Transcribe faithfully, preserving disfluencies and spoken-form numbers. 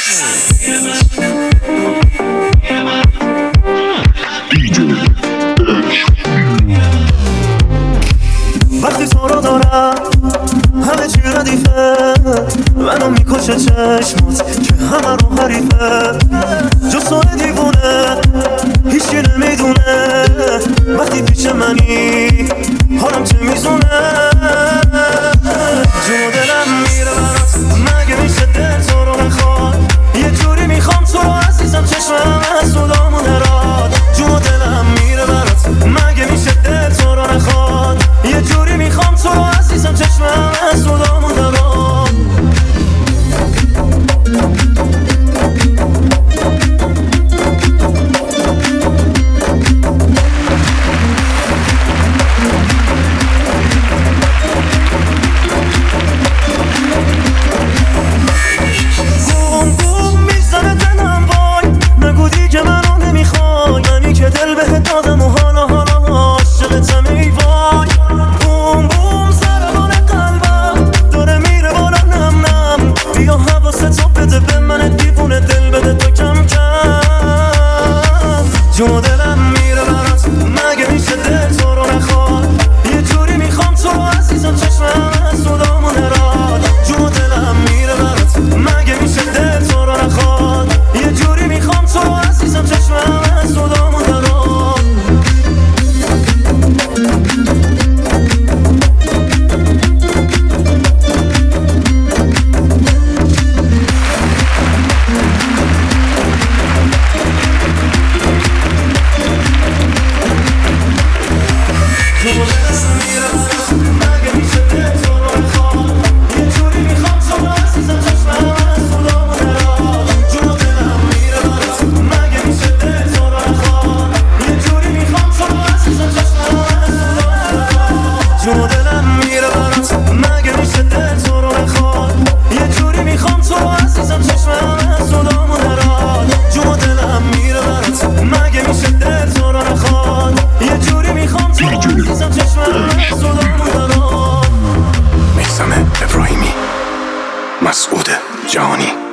وقتی تو رو دارم همه چی ردیفه، منو میکشه چشمات که همه رو حریفه. جز تو دیوونه هیچی نمیدونه، وقتی پیش منی حالم چه میزونه. جون دلم میره برات، مگه میشه دل تو رو نخواد؟ یه جوری میخوام تو رو عزیزم، چشمم از صدامون نراد. جون دلم میره برات، مگه میشه دل تو رو نخواد؟ یه جوری میخوام تو رو عزیزم، چشمم از صدامون نراد. دل بهت دادم و حالا حالا عاشقتم ای وای. بوم بوم ضربان قلبم داره میره بالا نم نم. بیا حواستو بده به من دیوونه، دل بده تو کم کم. جون دلم میره برات، مگه میشه دل تو رو نخواد؟ یه جوری میخوام تو رو عزیزم، چشمم از صدامون نراد. جون دلم میره برات، مگه میشه دل تو رو نخواد؟ یه جوری میخوام تو رو عزیزم، چشمم از صدامون نراد. جون دلم میره برات، مگه میشه دل تو رو نخواد؟ یه جوری میخوام تو رو عزیزم، چشمم از صدامون نراد. جون دلم میره برات، مگه میشه دل تو رو نخواد؟ یه جوری میخوام تو رو عزیزم، چشمم از صدامون نراد. میثم ابراهیمی، مسعود جهانی.